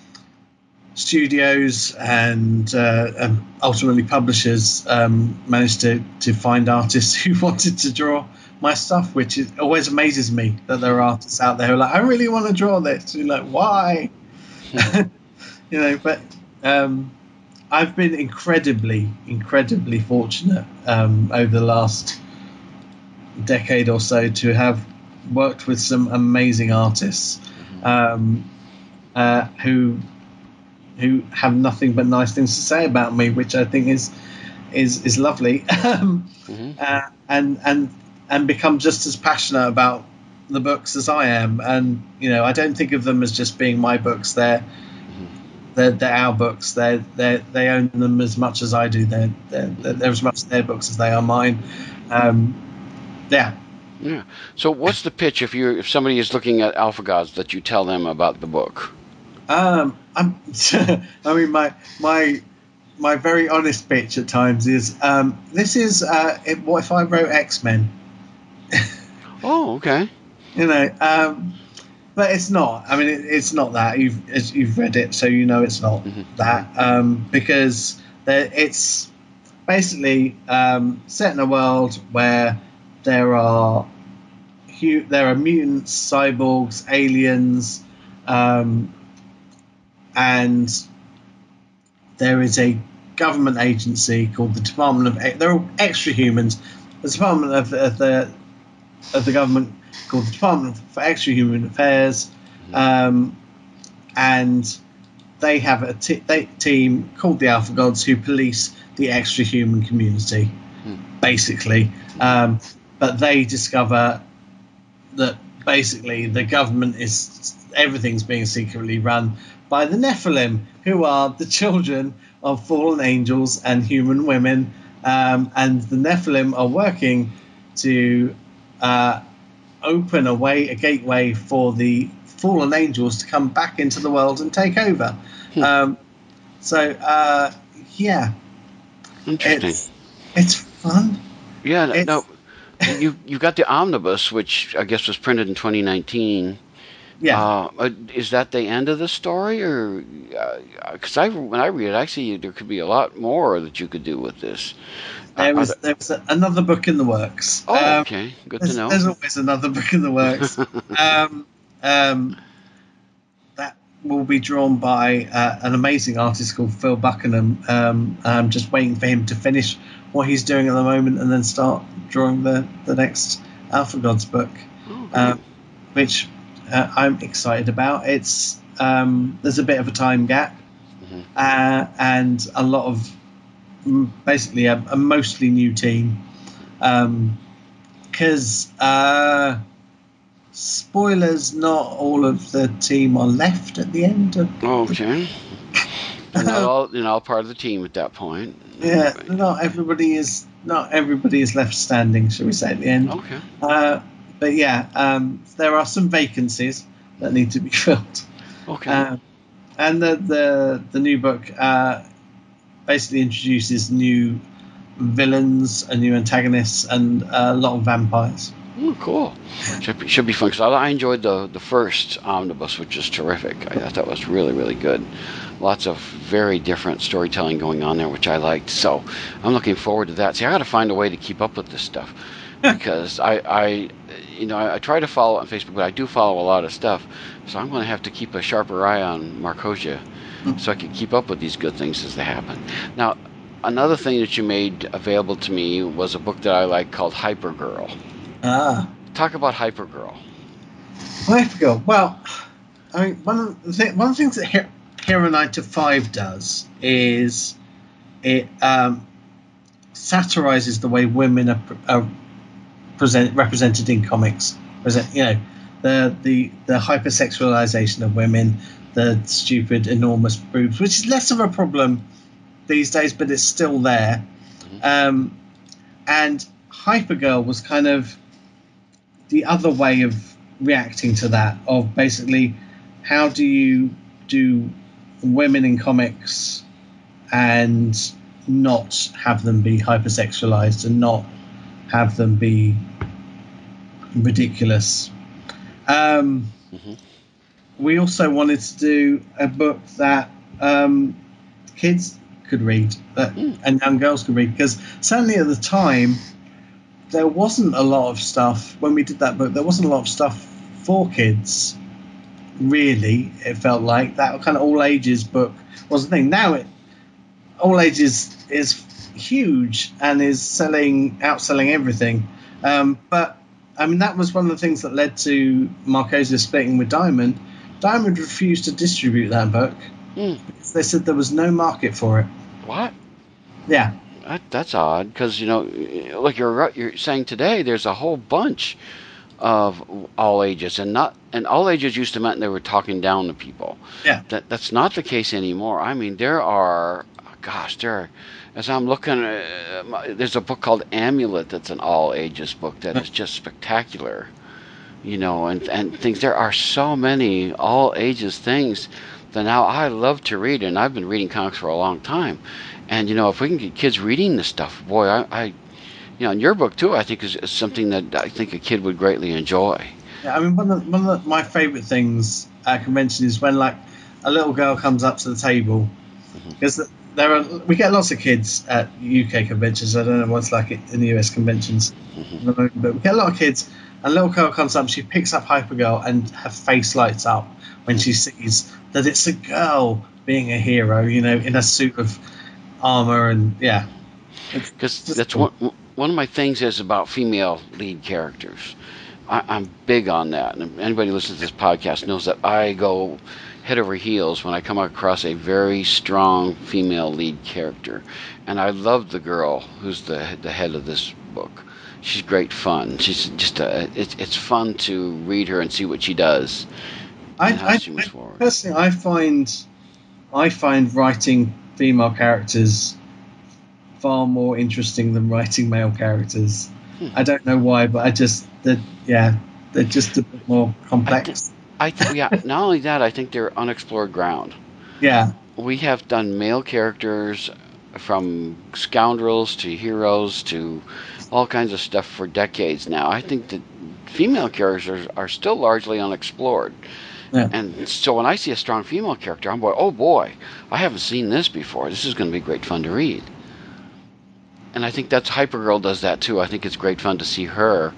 Speaker 3: studios and uh, um, ultimately publishers, um, managed to, to find artists who wanted to draw my stuff, which is, always amazes me that there are artists out there who are like, I really want to draw this. And you're like, why? You know, but um, I've been incredibly, incredibly fortunate um, over the last decade or so to have worked with some amazing artists um, uh, who who have nothing but nice things to say about me, which I think is is is lovely, um, mm-hmm. uh, and and and become just as passionate about the books as I am. And you know, I don't think of them as just being my books. They're mm-hmm. they're, they're our books. They they they own them as much as I do. They're they're, they're as much their books as they are mine. Um, yeah.
Speaker 2: Yeah. So, what's the pitch if you if somebody is looking at Alpha Gods that you tell them about the book?
Speaker 3: Um, I'm, I mean, my my my very honest pitch at times is um, this is uh, it, what if I wrote X-Men?
Speaker 2: Oh, okay.
Speaker 3: You know, um, but it's not. I mean, it, it's not that. You've as you've read it, so you know it's not mm-hmm. that um, because there, it's basically um, set in a world where there are hu- there are mutants, cyborgs, aliens, um, and there is a government agency called the Department of. They're all extra humans. The Department of, of the of the government called the Department for Extra Human Affairs, um, and they have a t- they, team called the Alpha Gods who police the extra human community, hmm. basically. Um, but they discover that basically the government is everything's being secretly run by the Nephilim, who are the children of fallen angels and human women, um, and the Nephilim are working to uh, open a way, a gateway for the fallen angels to come back into the world and take over. Hmm. Um, so, uh, yeah.
Speaker 2: Interesting.
Speaker 3: It's, it's fun.
Speaker 2: Yeah,
Speaker 3: it's,
Speaker 2: no, you you got the omnibus, which I guess was printed in twenty nineteen.
Speaker 3: Yeah.
Speaker 2: Uh, is that the end of the story, or because uh, I when I read it, I see there could be a lot more that you could do with this.
Speaker 3: There
Speaker 2: uh,
Speaker 3: was there was a, another book in the works.
Speaker 2: Oh,
Speaker 3: um,
Speaker 2: okay, good
Speaker 3: to
Speaker 2: know.
Speaker 3: There's always another book in the works. um, um, that will be drawn by uh, an amazing artist called Phil Buckingham. Um, I'm just waiting for him to finish what he's doing at the moment and then start drawing the, the next Alpha Gods book,
Speaker 2: oh,
Speaker 3: um, which uh, I'm excited about. It's um, there's a bit of a time gap, mm-hmm. uh, and a lot of basically a, a mostly new team, because um, uh, spoilers, not all of the team are left at the end of
Speaker 2: okay the, not all you know part of the team at that point.
Speaker 3: Yeah, not everybody is not everybody is left standing, shall we say, at the end.
Speaker 2: Okay.
Speaker 3: Uh, but yeah, um, there are some vacancies that need to be filled.
Speaker 2: Okay.
Speaker 3: Uh, and the, the the new book uh, basically introduces new villains and new antagonists and a lot of vampires.
Speaker 2: Oh, cool. Should be, should be fun, because I, I enjoyed the, the first omnibus, which is terrific. I thought that was really, really good. Lots of very different storytelling going on there, which I liked. So I'm looking forward to that. See, I got to find a way to keep up with this stuff, because I, I, you know, I, I try to follow on Facebook, but I do follow a lot of stuff. So I'm going to have to keep a sharper eye on Markosia, mm-hmm. so I can keep up with these good things as they happen. Now, another thing that you made available to me was a book that I like called Hypergirl.
Speaker 3: Ah.
Speaker 2: Talk about Hypergirl.
Speaker 3: Hypergirl. Well, I mean, one of the th- one of the things that Her- Hero nine to five does is it um, satirizes the way women are, are present, represented in comics. Present, you know, the the the hypersexualization of women, the stupid, enormous boobs, which is less of a problem these days, but it's still there. Mm-hmm. Um, and Hypergirl was kind of the other way of reacting to that, of basically how do you do women in comics and not have them be hypersexualized and not have them be ridiculous. Um, mm-hmm. We also wanted to do a book that um, kids could read, that, mm. and young girls could read, because certainly at the time there wasn't a lot of stuff. When we did that book, there wasn't a lot of stuff for kids, really. It felt like that kind of all ages book was the thing. Now it all ages is huge and is selling outselling everything, um, but I mean that was one of the things that led to Markosia splitting with Diamond. Diamond refused to distribute that book mm. because they said there was no market for it.
Speaker 2: What?
Speaker 3: Yeah.
Speaker 2: That, that's odd, because, you know, like you're you're saying today, there's a whole bunch of all ages, and not and all ages used to mean they were talking down to people.
Speaker 3: Yeah.
Speaker 2: That that's not the case anymore. I mean, there are, gosh, there are, as I'm looking, uh, there's a book called Amulet that's an all ages book that is just spectacular, you know, and and things. There are so many all ages things that now I love to read, and I've been reading comics for a long time. And, you know, if we can get kids reading this stuff, boy, I, I you know, and your book, too, I think is, is something that I think a kid would greatly enjoy.
Speaker 3: Yeah, I mean, one of, one of my favourite things at convention is when, like, a little girl comes up to the table. Mm-hmm. Because there are we get lots of kids at U K conventions. I don't know what's like it in the U S conventions,
Speaker 2: Mm-hmm.
Speaker 3: but we get a lot of kids. And little girl comes up, she picks up Hypergirl, and her face lights up when she sees that it's a girl being a hero, you know, in a suit of armor, and yeah.
Speaker 2: Because that's one one of my things is about female lead characters. I, I'm big on that, and anybody who listens to this podcast knows that I go head over heels when I come across a very strong female lead character. And I love the girl who's the the head of this book. She's great fun. She's just a, it's it's fun to read her and see what she does.
Speaker 3: I,
Speaker 2: and how
Speaker 3: I,
Speaker 2: she moves
Speaker 3: I
Speaker 2: forward.
Speaker 3: personally, I find I find writing female characters far more interesting than writing male characters.
Speaker 2: Hmm.
Speaker 3: I don't know why, but I just that yeah, they're just a bit more complex.
Speaker 2: I think yeah. Not only that, I think they're unexplored ground.
Speaker 3: Yeah,
Speaker 2: We have done male characters from scoundrels to heroes to all kinds of stuff for decades now. I think that female characters are still largely unexplored.
Speaker 3: yeah.
Speaker 2: And so when I see a strong female character, I'm like, oh boy, I haven't seen this before. This is going to be great fun to read. And I think that's Hypergirl does that too. I think it's great fun to see her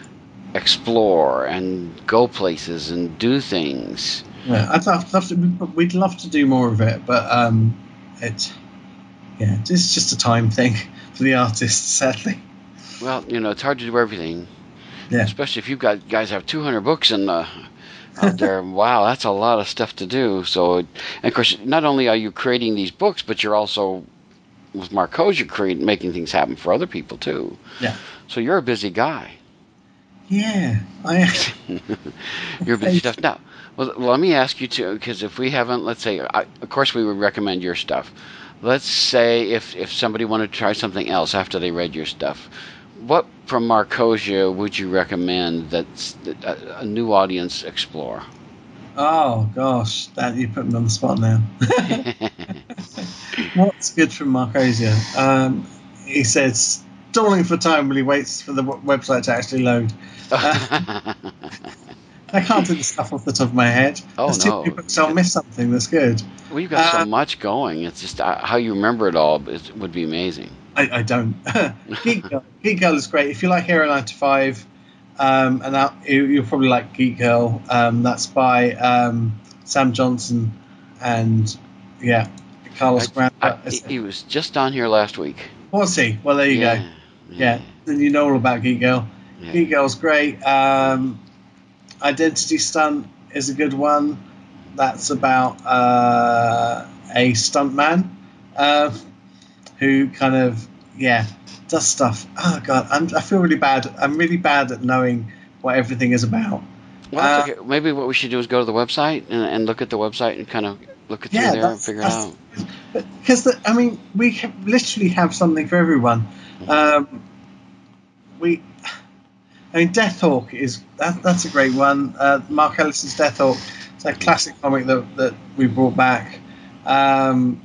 Speaker 2: explore and go places and do things.
Speaker 3: Yeah, I'd love, love to. We'd love to do more of it, but um, it's yeah, it's just a time thing for the artists, sadly.
Speaker 2: Well, you know, it's hard to do everything.
Speaker 3: Yeah.
Speaker 2: Especially if you've got guys have two hundred books in the out there. Wow, that's a lot of stuff to do. So, and of course, not only are you creating these books, but you're also with Marcosia creating making things happen for other people too.
Speaker 3: Yeah.
Speaker 2: So you're a busy guy.
Speaker 3: Yeah, I.
Speaker 2: You're busy stuff. Now, well, let me ask you too, because if we haven't, let's say, I, of course, we would recommend your stuff. Let's say if if somebody wanted to try something else after they read your stuff, what from Marcosia would you recommend that, that a, a new audience explore?
Speaker 3: Oh gosh, that you put me on the spot now. What's good from Marcosia? Um, he says, stalling for time while he waits for the w- website to actually load. Uh, I can't do the stuff off the top of my head.
Speaker 2: Oh,
Speaker 3: There's too
Speaker 2: no.
Speaker 3: many books, so I'll miss something that's good.
Speaker 2: Well, you've got
Speaker 3: Uh,
Speaker 2: so much going. It's just uh, how you remember it all is, would be amazing.
Speaker 3: I, I don't. Geek Girl. Geek Girl is great. If you like Hero nine to five, um, and that, you, you'll probably like Geek Girl. Um, that's by um, Sam Johnson and, yeah, Carlos Grant.
Speaker 2: I, he, he was just on here last week.
Speaker 3: Was he? Well, there you
Speaker 2: yeah.
Speaker 3: go. Yeah, then you know all about Geek Girl.
Speaker 2: Yeah.
Speaker 3: Geek Girl's great. Um, Identity Stunt is a good one. That's about uh, a stuntman uh, who kind of, yeah, does stuff. Oh, God, I'm, I feel really bad. I'm really bad at knowing what everything is about.
Speaker 2: Well, that's
Speaker 3: Uh,
Speaker 2: okay. Maybe what we should do is go to the website and, and look at the website and kind of look it through
Speaker 3: Yeah,
Speaker 2: there and
Speaker 3: that's,
Speaker 2: figure it
Speaker 3: that's,
Speaker 2: out.
Speaker 3: because I mean, we have, literally have something for everyone. Um, we, I mean, Deathhawk is that, that's a great one. Uh, Mark Ellison's Deathhawk. It's a classic comic that that we brought back. Um,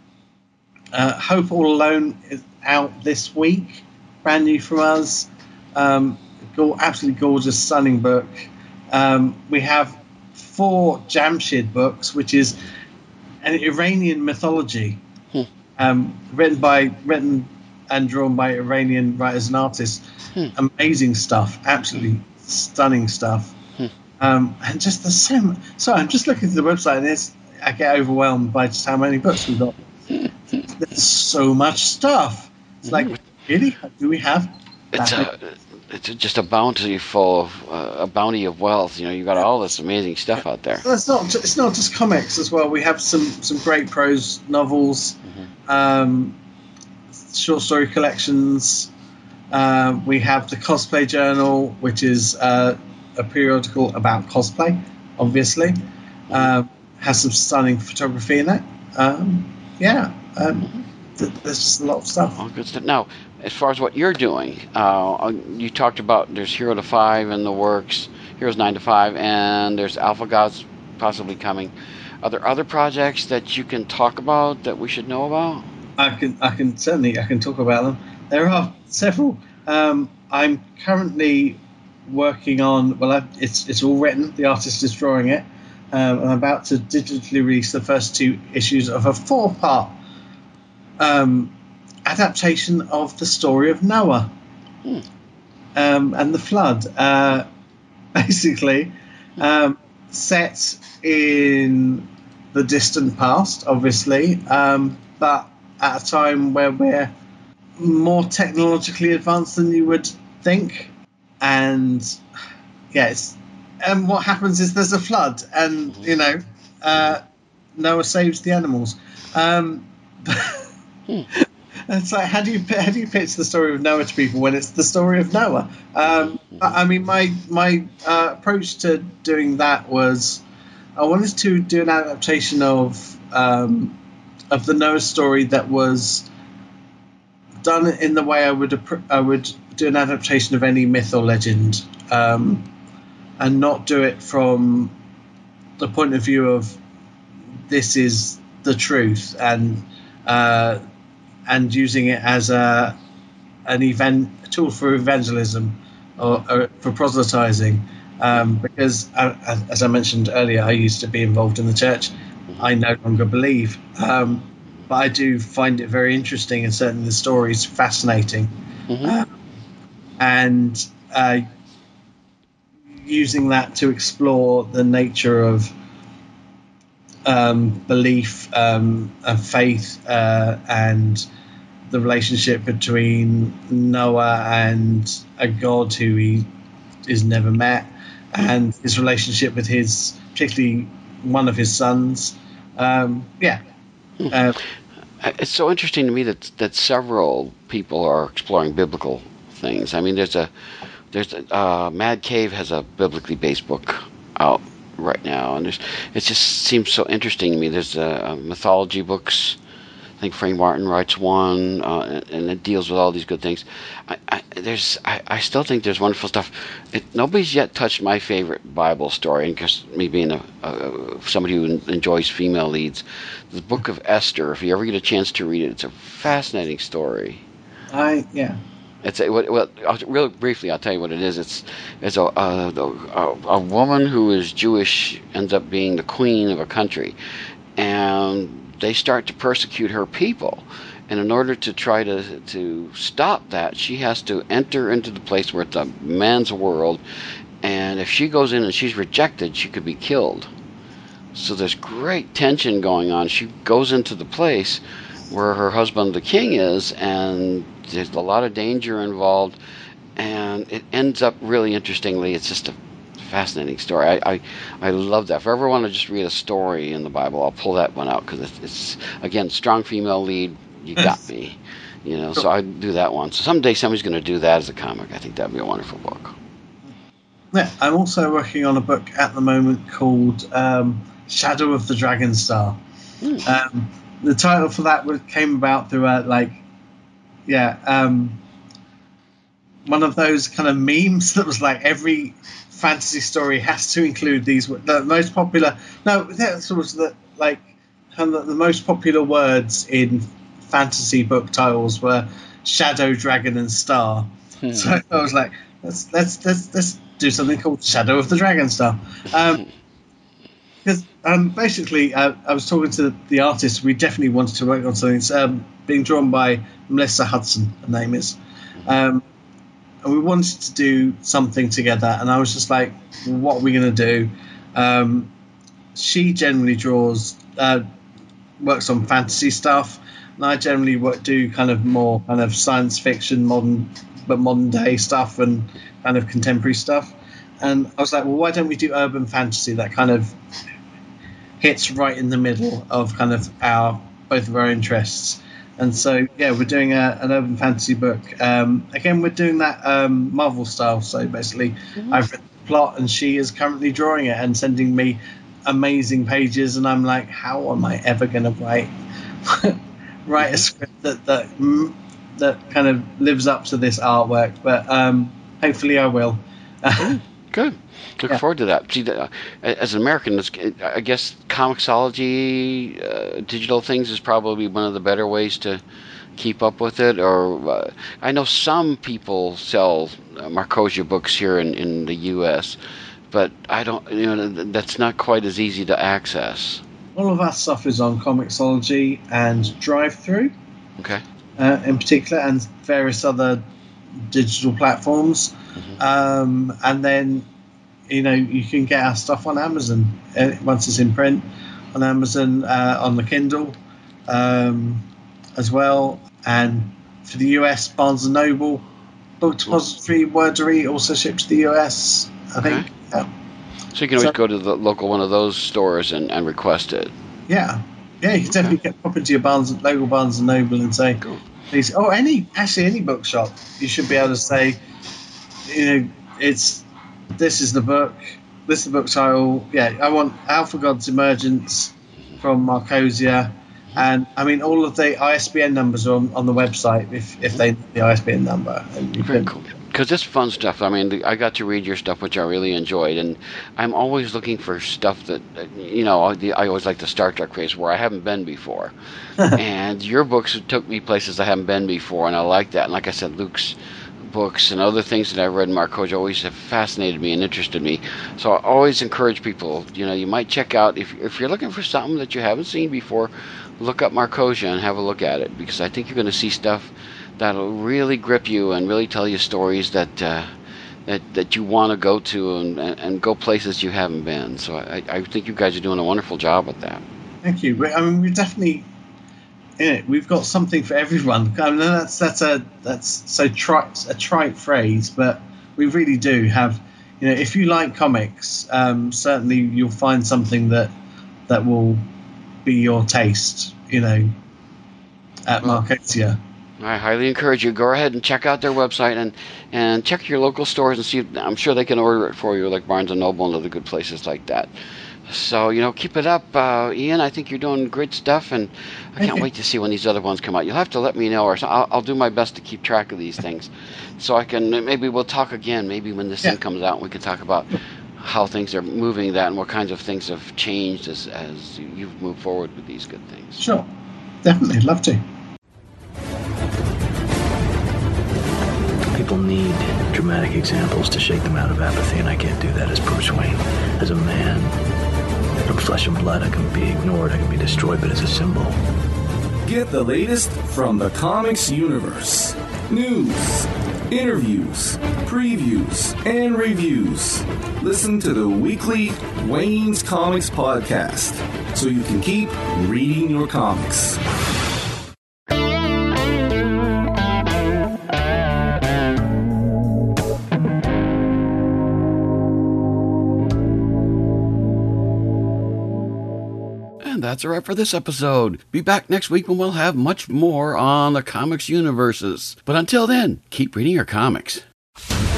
Speaker 3: uh, Hope All Alone is out this week, brand new from us. Um, go, absolutely gorgeous, stunning book. Um, we have four Jamshid books, which is an Iranian mythology,
Speaker 2: Hmm.
Speaker 3: um, written by written and drawn by Iranian writers and artists.
Speaker 2: Hmm.
Speaker 3: Amazing stuff, absolutely stunning stuff.
Speaker 2: Hmm.
Speaker 3: Um, and just the same. Sorry, I'm just looking at the website, and it's, I get overwhelmed by just how many books we've got. There's so much stuff. It's like, really? Do we have?
Speaker 2: It's
Speaker 3: that
Speaker 2: a, it's just a bounty full of uh, a bounty of wealth. You know, you got all this amazing stuff out there.
Speaker 3: Well, it's not. ju- It's not just comics as well. We have some some great prose novels, um, short story collections. Uh, we have the Cosplay Journal, which is uh, a periodical about cosplay. Obviously, um, has some stunning photography in it. Um, yeah, um, th- there's just a lot of stuff.
Speaker 2: All good stuff. Now, as far as what you're doing, uh, you talked about there's Hero to Five in the works, Heroes Nine to Five, and there's Alpha Gods possibly coming. Are there other projects that you can talk about that we should know about?
Speaker 3: I can I can certainly I can talk about them. There are several. Um, I'm currently working on. Well, I've, it's it's all written. The artist is drawing it. Um, I'm about to digitally release the first two issues of a four-part um, adaptation of the story of Noah
Speaker 2: Hmm.
Speaker 3: um, and the flood. Uh, basically, um, set in the distant past, obviously, um, but at a time where we're more technologically advanced than you would think. And yes, and what happens is there's a flood, and you know, uh, Noah saves the animals. Um,
Speaker 2: Hmm.
Speaker 3: It's like, how do you how do you pitch the story of Noah to people when it's the story of Noah? Um, I I mean, my my uh, approach to doing that was I wanted to do an adaptation of um, of the Noah story that was done in the way I would appro- I would do an adaptation of any myth or legend, um, and not do it from the point of view of this is the truth, and uh, and using it as a an event a tool for evangelism or, or for proselytizing. Um, because I, as I mentioned earlier, I used to be involved in the church. I no longer believe, um, but I do find it very interesting, and certainly the stories fascinating.
Speaker 2: Mm-hmm.
Speaker 3: Uh, and uh, using that to explore the nature of um, belief um, and faith uh, and the relationship between Noah and a God who he is never met, and his relationship with his, particularly one of his sons. Um, yeah. Uh,
Speaker 2: It's so interesting to me that that several people are exploring biblical things. I mean, there's a there's a, uh, Mad Cave has a biblically based book out right now, and there's it just seems so interesting to me. There's uh, mythology books. I think Frank Martin writes one, uh, and it deals with all these good things. I, I, there's, I, I still think there's wonderful stuff. It, nobody's yet touched my favorite Bible story, and because me being a, a somebody who enjoys female leads, the Book of Esther. If you ever get a chance to read it, it's a fascinating story.
Speaker 3: I yeah.
Speaker 2: It's a, well, I'll, real briefly, I'll tell you what it is. It's it's a, a a a woman who is Jewish ends up being the queen of a country, and they start to persecute her people. And in order to try to to stop that, she has to enter into the place where it's a man's world, and if she goes in and she's rejected, she could be killed. So there's great tension going on. She goes into the place where her husband, the king, is, and there's a lot of danger involved, and it ends up really interestingly. It's just a fascinating story. I, I, I love that. If I ever want to just read a story in the Bible, I'll pull that one out because it's, it's, again, strong female lead. You got me. You know, so I do that one. So someday somebody's going to do that as a comic. I think that'd be a wonderful book.
Speaker 3: Yeah, I'm also working on a book at the moment called um, Shadow of the Dragon Star.
Speaker 2: Mm.
Speaker 3: Um, the title for that came about through a, like, yeah, um, one of those kind of memes that was like every fantasy story has to include these the most popular. No, that was the like kind of the most popular words in fantasy book titles were Shadow, Dragon, and Star. Hmm. So I was like, let's let's let's let's do something called Shadow of the Dragon Star. Um, because um, basically, uh, I was talking to the artist. We definitely wanted to work on something. It's um, being drawn by Melissa Hudson. Her name is. Um, and we wanted to do something together, and I was just like, what are we going to do? Um, she generally draws, uh, works on fantasy stuff, and I generally work, do kind of more kind of science fiction, modern, but modern day stuff and kind of contemporary stuff. And I was like, well, why don't we do urban fantasy that kind of hits right in the middle of kind of our both of our interests? And so, yeah, we're doing a, an urban fantasy book. Um, again, we're doing that um, Marvel style. So basically, mm-hmm. I've written the plot, and she is currently drawing it and sending me amazing pages. And I'm like, how am I ever going to write write a script that that that kind of lives up to this artwork? But um, hopefully, I will.
Speaker 2: Good. Good. Look yeah. forward to that. See, uh, as an American, I guess Comixology, uh, digital things is probably one of the better ways to keep up with it. Or uh, I know some people sell uh, Marcosia books here in, in the U S, but I don't. You know, that's not quite as easy to access.
Speaker 3: All of our stuff is on Comixology and Drive-Thru.
Speaker 2: Okay.
Speaker 3: Uh, in particular, and various other digital platforms. Mm-hmm. Um, and then, you know, you can get our stuff on Amazon uh, once it's in print, on Amazon, uh, on the Kindle um, as well. And for the U S, Barnes and Noble, Book Depository, Wordery also ships to the U S, I
Speaker 2: okay.
Speaker 3: think. Yeah.
Speaker 2: So you can always
Speaker 3: so,
Speaker 2: go to the local one of those stores and, and request it.
Speaker 3: Yeah. Yeah, you can okay. definitely get, pop into your Barnes, local Barnes and Noble and say, cool. Please, oh, any, actually any bookshop, you should be able to say, you know, it's, this is the book, this is the book title, yeah, I want Alpha God's Emergence from Marcosia, and, I mean, all of the I S B N numbers are on, on the website, if, if they know the I S B N number. And you
Speaker 2: Very
Speaker 3: can,
Speaker 2: cool. Because it's fun stuff. I mean, I got to read your stuff, which I really enjoyed, and I'm always looking for stuff that, you know, I always like the Star Trek craze where I haven't been before. And your books took me places I haven't been before, and I like that. And like I said, Luke's books and other things that I've read in Marcosia always have fascinated me and interested me. So I always encourage people, you know, you might check out, if, if you're looking for something that you haven't seen before, look up Marcosia and have a look at it, because I think you're going to see stuff that'll really grip you and really tell you stories that uh, that that you want to go to and, and, and go places you haven't been. So I, I think you guys are doing a wonderful job with that.
Speaker 3: Thank you. I mean, we're definitely in it. We've got something for everyone. I mean, that's that's a that's so trite a trite phrase, but we really do have. You know, if you like comics, um, certainly you'll find something that that will be your taste. You know, at well, Marcosia.
Speaker 2: I highly encourage you, go ahead and check out their website and, and check your local stores and see if, I'm sure they can order it for you, like Barnes and Noble and other good places like that. So, you know, keep it up, uh, Ian. I think you're doing great stuff, and I can't wait to see when these other ones come out. You'll have to let me know, or so I'll, I'll do my best to keep track of these things, so I can, maybe we'll talk again, maybe when this yeah. thing comes out, and we can talk about how things are moving that and what kinds of things have changed as, as you've moved forward with these good things.
Speaker 3: Sure. Definitely. Love to.
Speaker 4: People need dramatic examples to shake them out of apathy, and I can't do that as Bruce Wayne. As a man, from flesh and blood, I can be ignored, I can be destroyed, but as a symbol.
Speaker 1: Get the latest from the comics universe. News, interviews, previews, and reviews. Listen to the weekly Wayne's Comics podcast so you can keep reading your comics.
Speaker 2: That's a wrap for this episode. Be back next week when we'll have much more on the comics universes. But until then, keep reading your comics.